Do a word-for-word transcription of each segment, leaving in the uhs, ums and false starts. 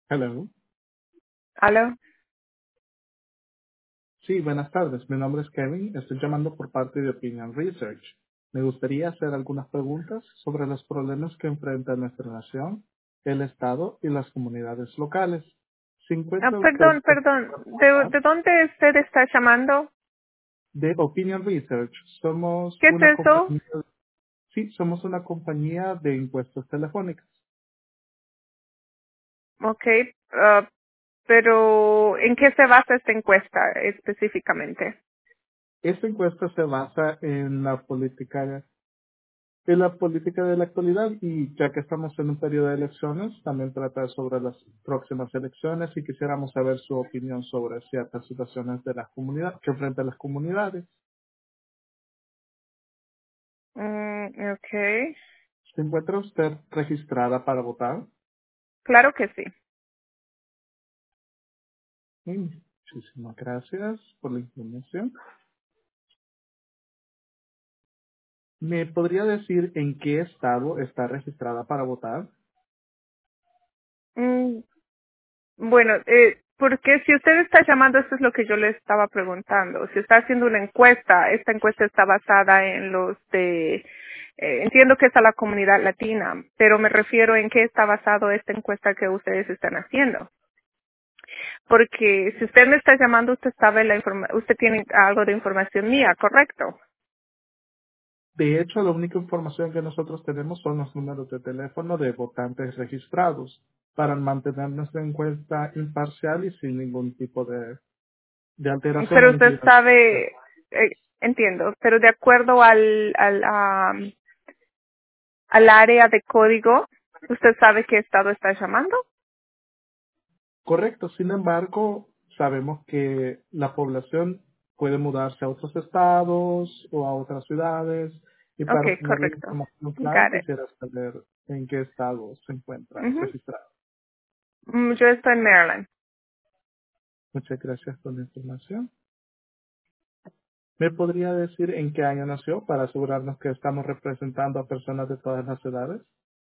Hello. ¿Aló? Sí, buenas tardes. Mi nombre es Kevin. Estoy llamando por parte de Opinion Research. Me gustaría hacer algunas preguntas sobre los problemas que enfrenta nuestra nación, el Estado y las comunidades locales. ¿Se Ah, encuentra usted perdón, perdón. ¿De, ¿De dónde usted está llamando? de Opinion Research? Somos ¿Qué es una eso? compañía, sí, somos una compañía de impuestos telefónicos. Ok, ah, pero ¿en qué se basa esta encuesta específicamente? Esta encuesta se basa en la política de la política de la actualidad y ya que estamos en un periodo de elecciones, también trata sobre las próximas elecciones y quisiéramos saber su opinión sobre ciertas situaciones de la comunidad que enfrentan las comunidades. Mm, ok, ¿Se encuentra usted registrada para votar? claro que sí. Sí, muchísimas gracias por la información. ¿Me podría decir en qué estado está registrada para votar? Mm, bueno, eh, porque si usted está llamando, eso es lo que yo le estaba preguntando. Si está haciendo una encuesta, esta encuesta está basada en los de, eh, entiendo que es a la comunidad latina, pero me refiero en qué está basado esta encuesta que ustedes están haciendo. Porque si usted me está llamando, usted sabe la informa usted tiene algo de información mía, ¿correcto? De hecho, la única información que nosotros tenemos son los números de teléfono de votantes registrados para mantener nuestra encuesta imparcial y sin ningún tipo de, de alteración o Pero usted inclinación. sabe, eh, entiendo, pero de acuerdo al, al, am, al área de código, ¿usted sabe qué estado está llamando? Correcto, sin embargo, sabemos que la población puede mudarse a otros estados o a otras ciudades y para Okay, obtener la correcto. información clara Got it. quisiera saber en qué estado se encuentra Ujú. registrado. Mm, Yo estoy en Maryland. Muchas gracias por la información. ¿Me podría decir en qué año nació para asegurarnos que estamos representando a personas de todas las edades?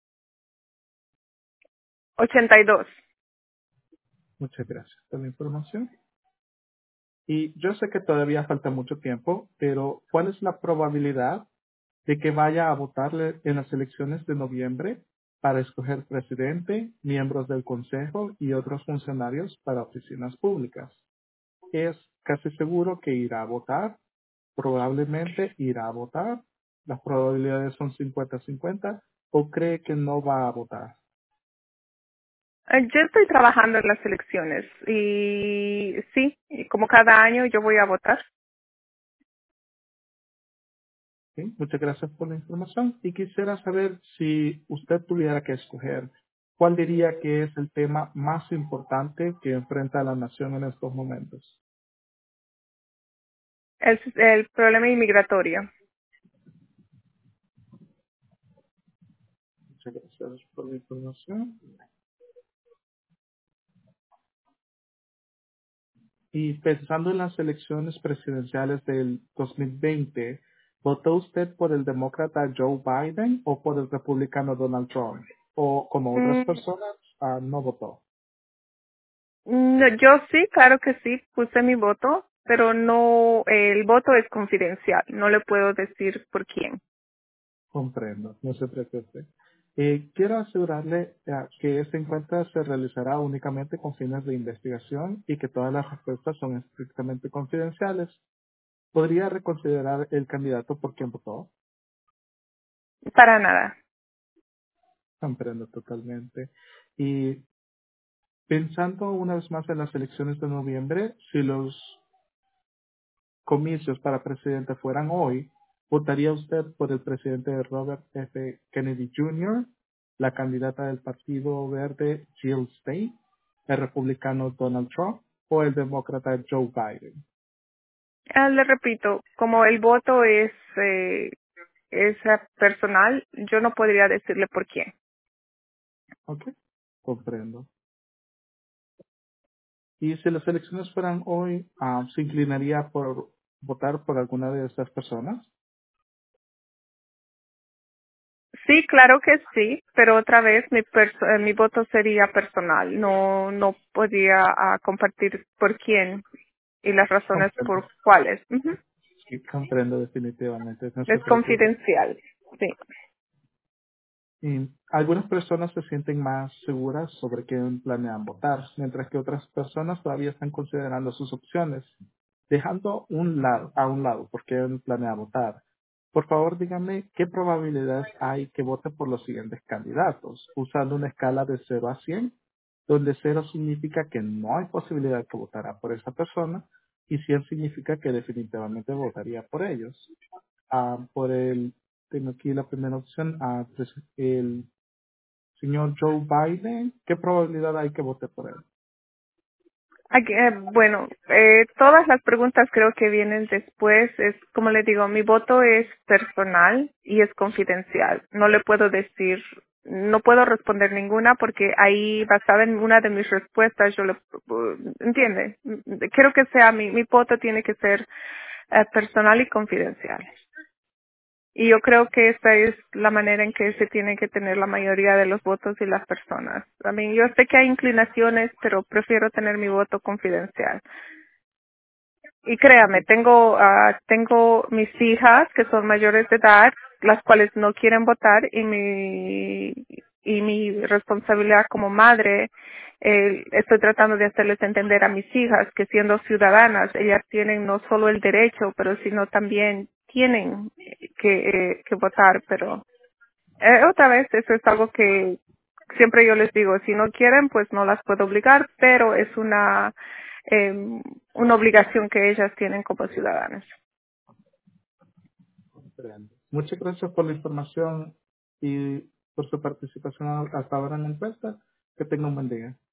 ochenta y dos. Muchas gracias por la información. Y yo sé que todavía falta mucho tiempo, pero ¿cuál es la probabilidad de que vaya a votarle en las elecciones de noviembre para escoger presidente, miembros del consejo y otros funcionarios para oficinas públicas? ¿Es casi seguro que irá a votar? ¿Probablemente irá a votar? ¿Las probabilidades son cincuenta-cincuenta o cree que no va a votar? Eh, Yo estoy trabajando en las elecciones y sí, y como cada año yo voy a votar. ¿Sí? Muchas gracias por la información y quisiera saber si usted tuviera que escoger, ¿cuál diría que es el tema más importante que enfrenta la nación en estos momentos? El, el problema inmigratorio. Muchas gracias por la información. Y pensando en las elecciones presidenciales del dos mil veinte, ¿votó usted por el demócrata Joe Biden o por el republicano Donald Trump? ¿O como otras Mm, personas, ah, no votó? No, yo sí, claro que sí, puse mi voto, pero no, el voto es confidencial, no le puedo decir por quién. Comprendo, no se preocupe. Eh, quiero asegurarle eh, que este encuentro se realizará únicamente con fines de investigación y que todas las respuestas son estrictamente confidenciales. ¿Podría reconsiderar el candidato por quien votó? Para nada. Comprendo totalmente. Y pensando una vez más en las elecciones de noviembre, si los comicios para presidente fueran hoy, ¿votaría usted por el presidente Robert F. Kennedy junior, la candidata del Partido Verde Jill Stein, el republicano Donald Trump o el demócrata Joe Biden? Ah, le repito, como el voto es, eh, es ah, personal, yo no podría decirle por quién. Ok, comprendo. Y si las elecciones fueran hoy, ah, ¿se inclinaría por votar por alguna de estas personas? Sí, claro que sí, pero otra vez mi perso- eh, mi voto sería personal. No no podía ah, compartir por quién y las razones Comprendo. por cuáles. Ujú. Sí, comprendo definitivamente. No se Es preocupe. confidencial. Sí. Y algunas personas se sienten más seguras sobre quién planean votar, mientras que otras personas todavía están considerando sus opciones, dejando un lado, a un lado por quién planea votar. Por favor, díganme qué probabilidades hay que vote por los siguientes candidatos, usando una escala de cero a cien, donde cero significa que no hay posibilidad que votará por esa persona y cien significa que definitivamente votaría por ellos. Ah, por el, tengo aquí la primera opción, ah, pues, el señor Joe Biden, ¿qué probabilidad hay que vote por él? Aquí, eh, bueno, eh, todas las preguntas creo que vienen después. Es como le digo, mi voto es personal y es confidencial. No le puedo decir, no puedo responder ninguna porque ahí basada en una de mis respuestas yo le, entiende. Quiero que sea mi, mi voto tiene que ser eh, personal y confidencial. Y yo creo que esta es la manera en que se tiene que tener la mayoría de los votos y las personas. A mí, yo sé que hay inclinaciones, pero prefiero tener mi voto confidencial. Y créame, tengo, ah, tengo mis hijas que son mayores de edad, las cuales no quieren votar y mi, y mi responsabilidad como madre, eh, estoy tratando de hacerles entender a mis hijas que siendo ciudadanas, ellas tienen no solo el derecho, pero sino también tienen que, eh, que votar, pero eh, otra vez, eso es algo que siempre yo les digo, si no quieren, pues no las puedo obligar, pero es una, eh, una obligación que ellas tienen como ciudadanas. Comprendo. Muchas gracias por la información y por su participación hasta ahora en la encuesta. Que tenga un buen día.